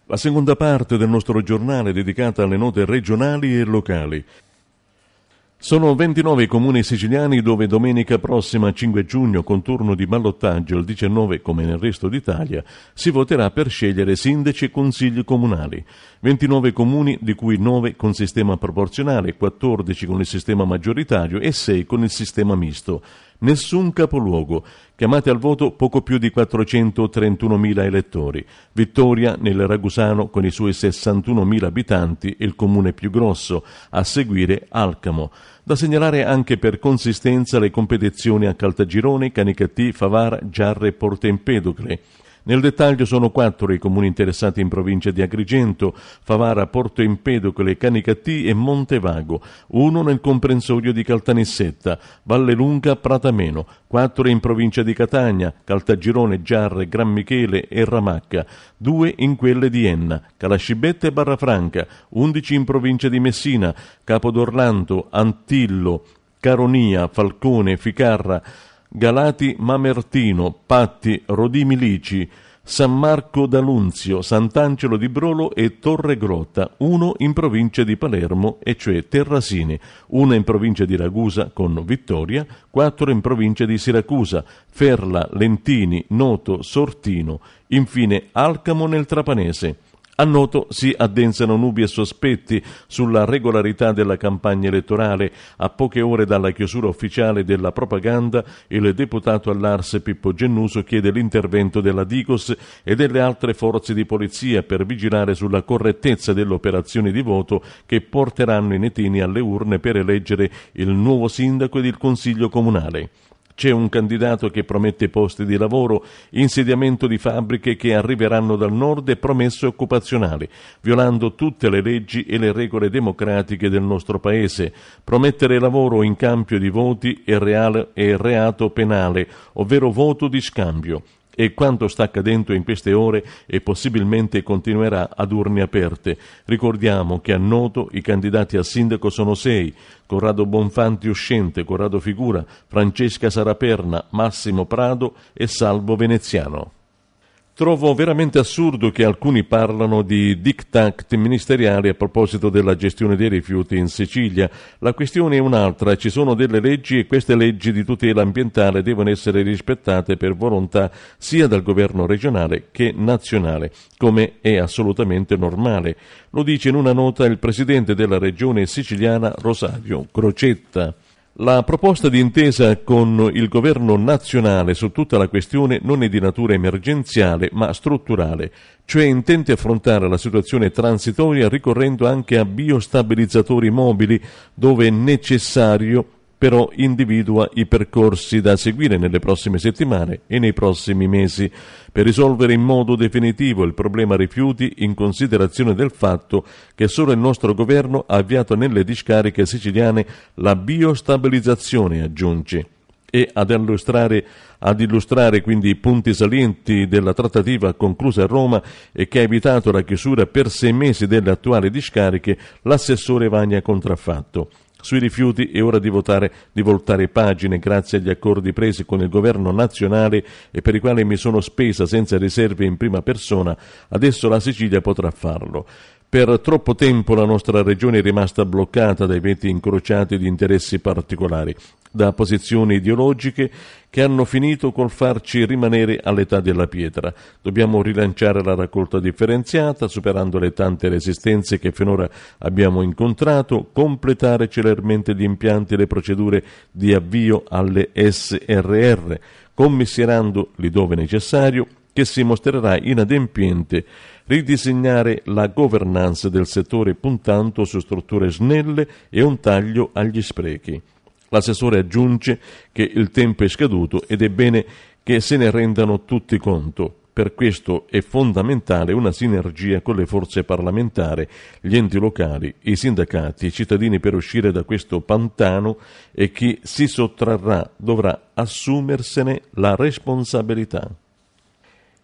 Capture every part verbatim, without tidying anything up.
La seconda parte del nostro giornale è dedicata alle note regionali e locali. Sono ventinove i comuni siciliani dove domenica prossima cinque giugno, con turno di ballottaggio il diciannove come nel resto d'Italia, si voterà per scegliere sindaci e consigli comunali. ventinove comuni, di cui nove con sistema proporzionale, quattordici con il sistema maggioritario e sei con il sistema misto. Nessun capoluogo. Chiamati al voto poco più di quattrocentotrentunomila elettori. Vittoria nel Ragusano con i suoi sessantunomila abitanti, il comune più grosso, a seguire Alcamo. Da segnalare anche per consistenza le competizioni a Caltagirone, Canicattì, Favara, Giarre e Porto Empedocle. Nel dettaglio sono quattro i comuni interessati in provincia di Agrigento, Favara, Porto Empedocle, Canicattì e Montevago, uno nel comprensorio di Caltanissetta, Vallelunga, Pratameno, quattro in provincia di Catania, Caltagirone, Giarre, Gran Michele e Ramacca, due in quelle di Enna, Calascibetta e Barrafranca, undici in provincia di Messina, Capodorlando, Antillo, Caronia, Falcone, Ficarra, Galati, Mamertino, Patti, Rodimilici, San Marco d'Alunzio, Sant'Angelo di Brolo e Torregrotta, uno in provincia di Palermo, e cioè Terrasini, una in provincia di Ragusa con Vittoria, quattro in provincia di Siracusa, Ferla, Lentini, Noto, Sortino, infine Alcamo nel Trapanese. A Noto si addensano nubi e sospetti sulla regolarità della campagna elettorale. A poche ore dalla chiusura ufficiale della propaganda, il deputato all'Ars Pippo Gennuso chiede l'intervento della Digos e delle altre forze di polizia per vigilare sulla correttezza delle operazioni di voto che porteranno i netini alle urne per eleggere il nuovo sindaco ed il consiglio comunale. C'è un candidato che promette posti di lavoro, insediamento di fabbriche che arriveranno dal nord e promesse occupazionali, violando tutte le leggi e le regole democratiche del nostro paese. Promettere lavoro in cambio di voti è, reale, è reato penale, ovvero voto di scambio. E quanto sta accadendo in queste ore e possibilmente continuerà ad urne aperte. Ricordiamo che a Noto i candidati a sindaco sono sei: Corrado Bonfanti uscente, Corrado Figura, Francesca Saraperna, Massimo Prado e Salvo Veneziano. Trovo veramente assurdo che alcuni parlano di diktat ministeriali a proposito della gestione dei rifiuti in Sicilia. La questione è un'altra: ci sono delle leggi e queste leggi di tutela ambientale devono essere rispettate per volontà sia del governo regionale che nazionale, come è assolutamente normale. Lo dice in una nota il presidente della regione siciliana Rosario Crocetta. La proposta di intesa con il governo nazionale su tutta la questione non è di natura emergenziale ma strutturale, cioè intende affrontare la situazione transitoria ricorrendo anche a biostabilizzatori mobili dove è necessario, però individua i percorsi da seguire nelle prossime settimane e nei prossimi mesi per risolvere in modo definitivo il problema rifiuti, in considerazione del fatto che solo il nostro governo ha avviato nelle discariche siciliane la biostabilizzazione, aggiunge. E ad illustrare, ad illustrare quindi i punti salienti della trattativa conclusa a Roma e che ha evitato la chiusura per sei mesi delle attuali discariche, l'assessore Vagna Contraffatto. Sui rifiuti è ora di, votare, di voltare pagine grazie agli accordi presi con il governo nazionale e per i quali mi sono spesa senza riserve in prima persona. Adesso la Sicilia potrà farlo. Per troppo tempo la nostra regione è rimasta bloccata dai veti incrociati di interessi particolari, da posizioni ideologiche che hanno finito col farci rimanere all'età della pietra. Dobbiamo rilanciare la raccolta differenziata, superando le tante resistenze che finora abbiamo incontrato, completare celermente gli impianti e le procedure di avvio alle S R R, commissierando lì dove necessario, che si mostrerà inadempiente, ridisegnare la governance del settore puntando su strutture snelle e un taglio agli sprechi. L'assessore aggiunge che il tempo è scaduto ed è bene che se ne rendano tutti conto. Per questo è fondamentale una sinergia con le forze parlamentari, gli enti locali, i sindacati, i cittadini per uscire da questo pantano, e chi si sottrarrà dovrà assumersene la responsabilità.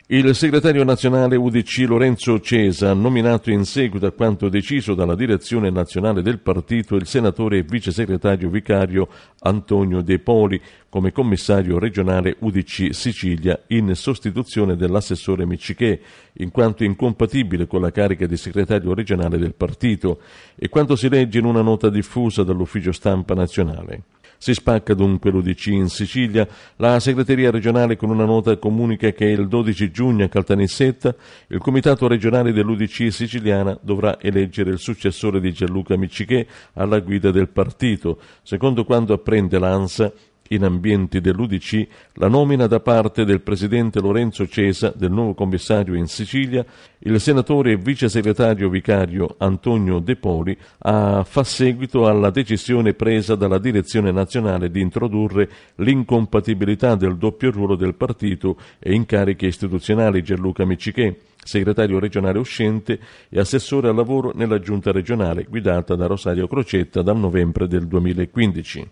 Il segretario nazionale U D C Lorenzo Cesa ha nominato in seguito a quanto deciso dalla direzione nazionale del partito il senatore e vice segretario vicario Antonio De Poli come commissario regionale U D C Sicilia in sostituzione dell'assessore Miccichè, in quanto incompatibile con la carica di segretario regionale del partito, e quanto si legge in una nota diffusa dall'ufficio stampa nazionale. Si spacca dunque l'U D C in Sicilia. La segreteria regionale con una nota comunica che il dodici giugno a Caltanissetta il comitato regionale dell'U D C siciliana dovrà eleggere il successore di Gianluca Miccichè alla guida del partito. Secondo quanto apprende l'ANSA, in ambienti dell'U D C, la nomina da parte del presidente Lorenzo Cesa del nuovo commissario in Sicilia, il senatore e vice segretario vicario Antonio De Poli ha, fa seguito alla decisione presa dalla direzione nazionale di introdurre l'incompatibilità del doppio ruolo del partito e incarichi istituzionali Gianluca Miccichè, segretario regionale uscente e assessore al lavoro nella giunta regionale guidata da Rosario Crocetta dal novembre del duemilaquindici.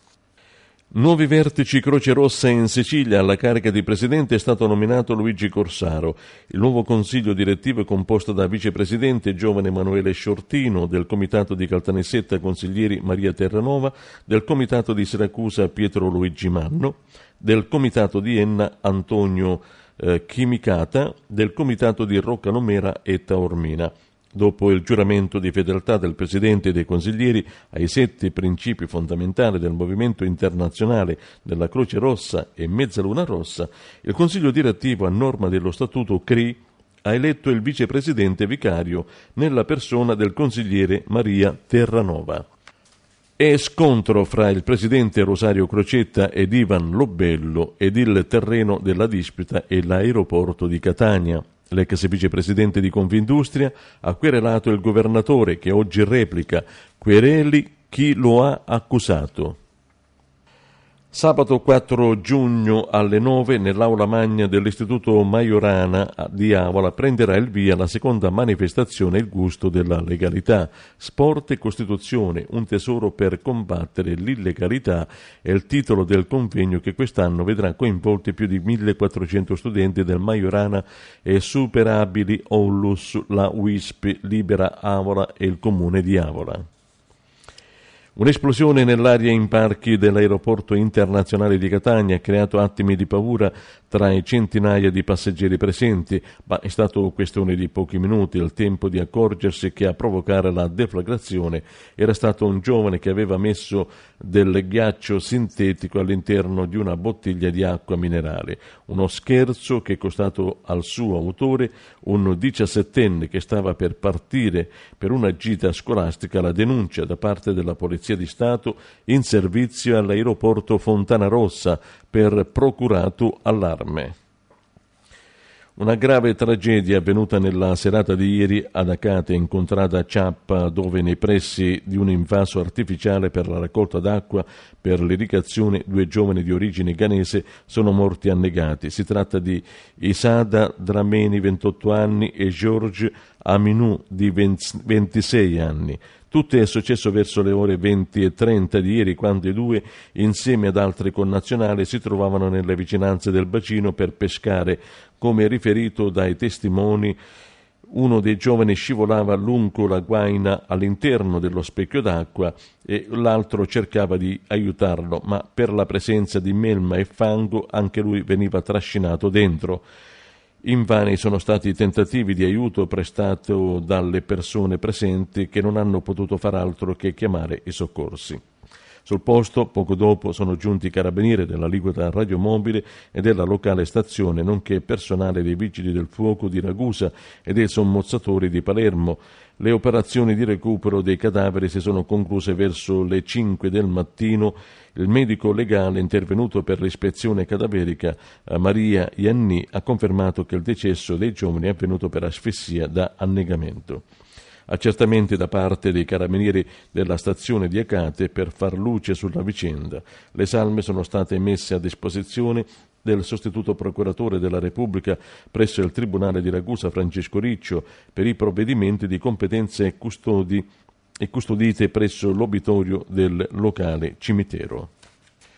Nuovi vertici Croce Rossa in Sicilia. Alla carica di presidente è stato nominato Luigi Corsaro. Il nuovo consiglio direttivo è composto da vicepresidente giovane Emanuele Sciortino, del comitato di Caltanissetta consiglieri Maria Terranova, del comitato di Siracusa Pietro Luigi Manno, del comitato di Enna Antonio eh, Chimicata, del comitato di Roccalomera e Taormina. Dopo il giuramento di fedeltà del Presidente e dei consiglieri ai sette principi fondamentali del movimento internazionale della Croce Rossa e Mezzaluna Rossa, il Consiglio direttivo, a norma dello Statuto C R I, ha eletto il vicepresidente vicario nella persona del consigliere Maria Terranova. E scontro fra il presidente Rosario Crocetta ed Ivan Lobello ed il terreno della disputa è l'aeroporto di Catania. L'ex vicepresidente di Confindustria ha querelato il governatore, che oggi replica: quereli chi lo ha accusato. Sabato quattro giugno alle nove nell'aula magna dell'Istituto Majorana di Avola prenderà il via la seconda manifestazione Il gusto della legalità. Sport e Costituzione, un tesoro per combattere l'illegalità è il titolo del convegno che quest'anno vedrà coinvolti più di millequattrocento studenti del Majorana e Superabili Onlus, la U I S P, Libera Avola e il Comune di Avola. Un'esplosione nell'aria in parchi dell'aeroporto internazionale di Catania ha creato attimi di paura tra i centinaia di passeggeri presenti, ma è stato questione di pochi minuti il tempo di accorgersi che a provocare la deflagrazione era stato un giovane che aveva messo del ghiaccio sintetico all'interno di una bottiglia di acqua minerale. Uno scherzo che è costato al suo autore, un diciassettenne che stava per partire per una gita scolastica, la denuncia da parte della Polizia di Stato in servizio all'aeroporto Fontanarossa per procurato allarme. Una grave tragedia avvenuta nella serata di ieri ad Acate, in contrada Ciappa, dove nei pressi di un invaso artificiale per la raccolta d'acqua per l'irrigazione due giovani di origine ghanese sono morti annegati. Si tratta di Isada Drameni, ventotto anni, e George Aminou, di ventisei anni. Tutto è successo verso le ore venti e trenta di ieri, quando i due, insieme ad altri connazionali, si trovavano nelle vicinanze del bacino per pescare. Come riferito dai testimoni, uno dei giovani scivolava lungo la guaina all'interno dello specchio d'acqua e l'altro cercava di aiutarlo, ma per la presenza di melma e fango anche lui veniva trascinato dentro. Invani sono stati i tentativi di aiuto prestato dalle persone presenti, che non hanno potuto far altro che chiamare i soccorsi. Sul posto, poco dopo, sono giunti i carabinieri dell'aliquota radiomobile e della locale stazione, nonché personale dei Vigili del Fuoco di Ragusa e dei sommozzatori di Palermo. Le operazioni di recupero dei cadaveri si sono concluse verso le cinque del mattino. Il medico legale intervenuto per l'ispezione cadaverica, Maria Ianni, ha confermato che il decesso dei giovani è avvenuto per asfissia da annegamento. Accertamenti da parte dei carabinieri della stazione di Acate per far luce sulla vicenda. Le salme sono state messe a disposizione del sostituto procuratore della Repubblica presso il Tribunale di Ragusa, Francesco Riccio, per i provvedimenti di competenza e custodi e custodite presso l'obitorio del locale cimitero.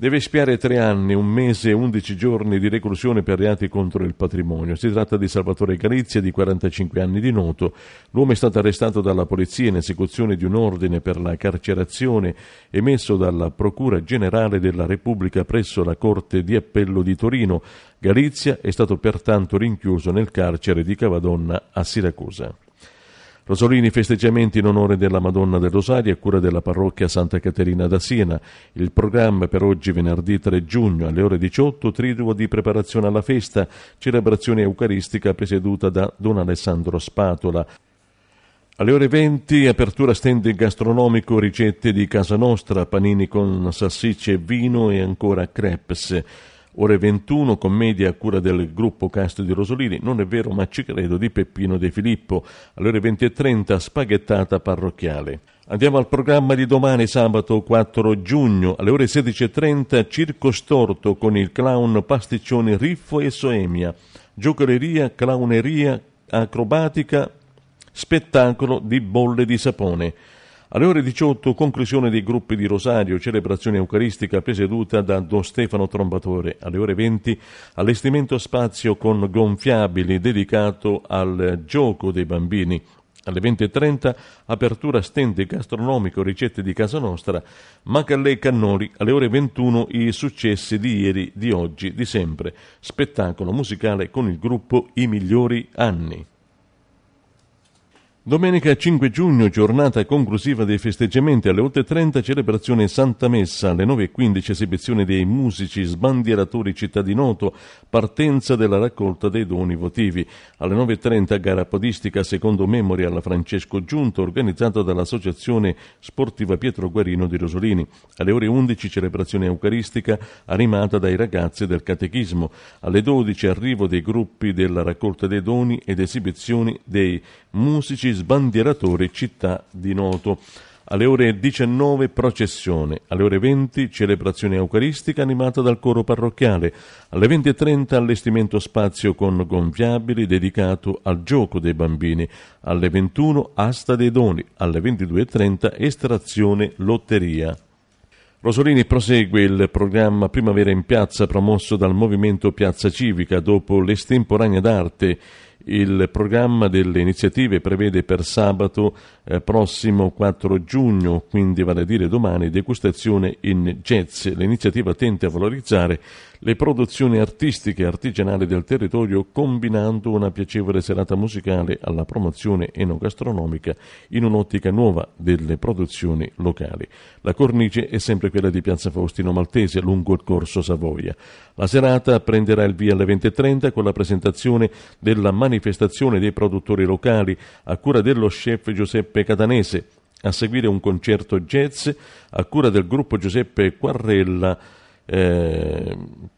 deve espiare tre anni, un mese e undici giorni di reclusione per reati contro il patrimonio. Si tratta di Salvatore Galizia, di quarantacinque anni di Noto. L'uomo è stato arrestato dalla polizia in esecuzione di un ordine per la carcerazione emesso dalla Procura Generale della Repubblica presso la Corte di Appello di Torino. Galizia è stato pertanto rinchiuso nel carcere di Cavadonna a Siracusa. Rosolini, festeggiamenti in onore della Madonna del Rosario a cura della parrocchia Santa Caterina da Siena. Il programma per oggi, venerdì tre giugno, alle ore diciotto, triduo di preparazione alla festa, celebrazione eucaristica presieduta da Don Alessandro Spatola. Alle ore venti, apertura stand gastronomico, ricette di casa nostra, panini con salsicce e vino e ancora crepes. Ore ventuno, commedia a cura del gruppo cast di Rosolini, non è vero ma ci credo, di Peppino De Filippo. Alle ore venti e trenta, spaghettata parrocchiale. Andiamo al programma di domani, sabato quattro giugno, alle ore sedici e trenta, Circo Storto con il clown Pasticcioni Riffo e Soemia. Giocoleria, clowneria, acrobatica, spettacolo di bolle di sapone. Alle ore diciotto, conclusione dei gruppi di Rosario, celebrazione eucaristica presieduta da Don Stefano Trombatore. Alle ore venti, allestimento spazio con gonfiabili dedicato al gioco dei bambini. Alle venti e trenta, apertura stand gastronomico, ricette di casa nostra, Macallè Cannoli. Alle ore ventuno, i successi di ieri, di oggi, di sempre. Spettacolo musicale con il gruppo I Migliori Anni. Domenica cinque giugno, giornata conclusiva dei festeggiamenti, alle otto e trenta celebrazione Santa Messa, alle nove e quindici esibizione dei musici sbandieratori Città di Noto, partenza della raccolta dei doni votivi. Alle nove e trenta gara podistica secondo Memorial Francesco Giunto, organizzata dall'Associazione Sportiva Pietro Guarino di Rosolini. Alle ore undici celebrazione eucaristica animata dai ragazzi del catechismo. Alle dodici arrivo dei gruppi della raccolta dei doni ed esibizioni dei musici sbandieratori Città di Noto. Alle ore diciannove processione, alle ore venti celebrazione eucaristica animata dal coro parrocchiale, alle venti e trenta allestimento spazio con gonfiabili dedicato al gioco dei bambini, alle ventuno asta dei doni, alle ventidue e trenta estrazione lotteria. Rosolini prosegue il programma Primavera in Piazza promosso dal Movimento Piazza Civica dopo l'estemporanea d'arte. Il programma delle iniziative prevede per sabato eh, prossimo quattro giugno, quindi vale a dire domani, degustazione in jazz. L'iniziativa tenta a valorizzare le produzioni artistiche e artigianali del territorio combinando una piacevole serata musicale alla promozione enogastronomica in un'ottica nuova delle produzioni locali. La cornice è sempre quella di Piazza Faustino Maltese lungo il corso Savoia. La serata prenderà il via alle venti e trenta con la presentazione della manifestazione dei produttori locali a cura dello chef Giuseppe Catanese. A seguire un concerto jazz a cura del gruppo Giuseppe Quarrella eh,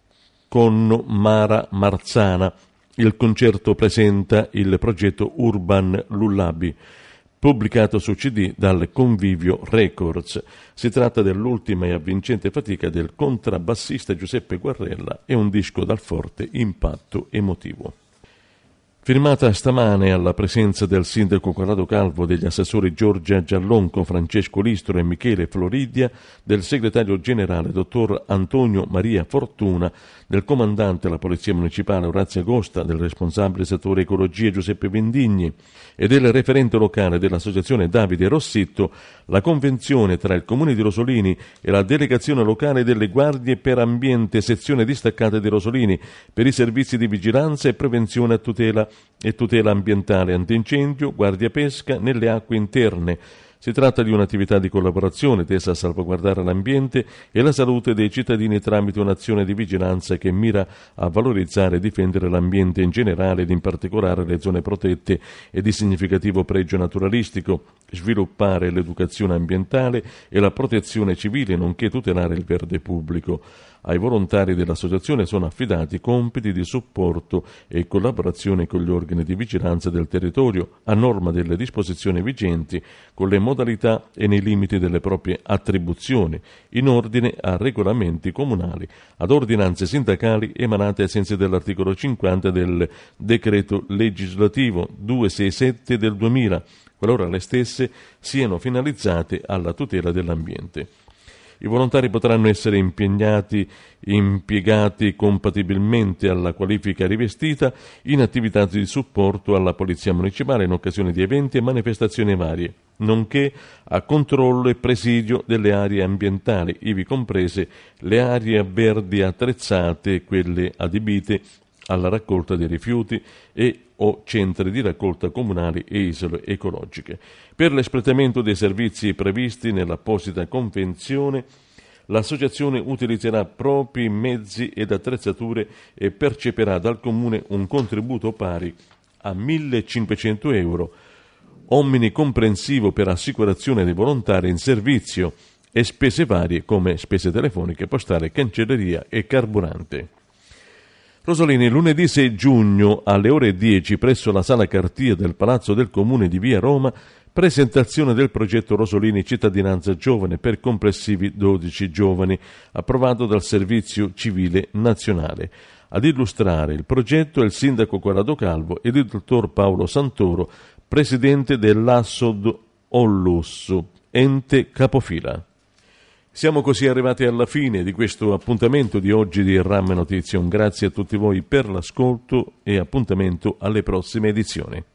con Mara Marzana. Il concerto presenta il progetto Urban Lullaby, pubblicato su C D dal Convivio Records. Si tratta dell'ultima e avvincente fatica del contrabbassista Giuseppe Quarrella e un disco dal forte impatto emotivo. Firmata stamane alla presenza del sindaco Corrado Calvo, degli assessori Giorgia Giallonco, Francesco Listro e Michele Floridia, del segretario generale dottor Antonio Maria Fortuna, del comandante della Polizia Municipale Orazio Agosta, del responsabile settore ecologia Giuseppe Vendigni e del referente locale dell'associazione Davide Rossitto, la convenzione tra il Comune di Rosolini e la delegazione locale delle Guardie per Ambiente sezione distaccata di Rosolini per i servizi di vigilanza e prevenzione a tutela e tutela ambientale antincendio, guardia pesca nelle acque interne. Si tratta di un'attività di collaborazione tesa a salvaguardare l'ambiente e la salute dei cittadini tramite un'azione di vigilanza che mira a valorizzare e difendere l'ambiente in generale ed in particolare le zone protette e di significativo pregio naturalistico, sviluppare l'educazione ambientale e la protezione civile, nonché tutelare il verde pubblico. Ai volontari dell'associazione sono affidati compiti di supporto e collaborazione con gli organi di vigilanza del territorio a norma delle disposizioni vigenti, con le modalità e nei limiti delle proprie attribuzioni, in ordine a regolamenti comunali, ad ordinanze sindacali emanate ai sensi dell'articolo cinquanta del decreto legislativo duecentosessantasette del duemila, qualora le stesse siano finalizzate alla tutela dell'ambiente. I volontari potranno essere impegnati, impiegati compatibilmente alla qualifica rivestita in attività di supporto alla Polizia Municipale in occasione di eventi e manifestazioni varie, nonché a controllo e presidio delle aree ambientali, ivi comprese le aree verdi attrezzate e quelle adibite alla raccolta dei rifiuti e o centri di raccolta comunali e isole ecologiche. Per l'espletamento dei servizi previsti nell'apposita convenzione, l'associazione utilizzerà propri mezzi ed attrezzature e percepirà dal Comune un contributo pari a millecinquecento euro, omnicomprensivo per assicurazione dei volontari in servizio e spese varie come spese telefoniche, postale, cancelleria e carburante. Rosolini, lunedì sei giugno alle ore dieci presso la Sala Cartia del Palazzo del Comune di Via Roma, presentazione del progetto Rosolini Cittadinanza Giovane per complessivi dodici giovani, approvato dal Servizio Civile Nazionale. Ad illustrare il progetto è il sindaco Corrado Calvo ed il dottor Paolo Santoro, presidente dell'Assod Ollus, ente capofila. Siamo così arrivati alla fine di questo appuntamento di oggi di RAM Notizie. Un grazie a tutti voi per l'ascolto e appuntamento alle prossime edizioni.